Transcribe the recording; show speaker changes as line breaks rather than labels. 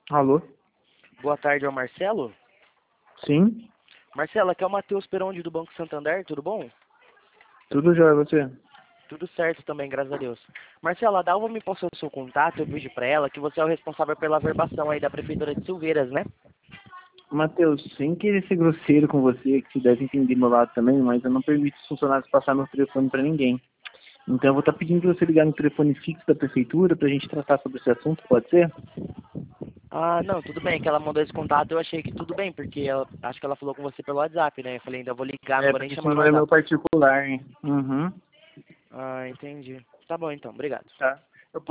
Alô?
Boa tarde, é o Marcelo?
Sim?
Marcelo, aqui é o Matheus Perondi do Banco Santander, tudo bom?
Tudo jóia, você?
Tudo certo também, graças a Deus. Marcelo, a Dalva me passou o seu contato, eu pedi pra ela que você é o responsável pela verbação aí da Prefeitura de Silveiras, né?
Matheus, sem querer ser grosseiro com você, que você deve entender meu lado também, mas eu não permito os funcionários passar meu telefone para ninguém. Então eu vou estar pedindo para você ligar no telefone fixo da prefeitura para a gente tratar sobre esse assunto, pode ser?
Ah, não, tudo bem, que ela mandou esse contato, eu achei que tudo bem, porque acho que ela falou com você pelo WhatsApp, né? Eu falei, ainda vou ligar, não
É,
vou nem
porque esse
chamar no
número é meu
WhatsApp.
particular, hein? Uhum.
Ah, entendi. Tá bom então, obrigado.
Tá.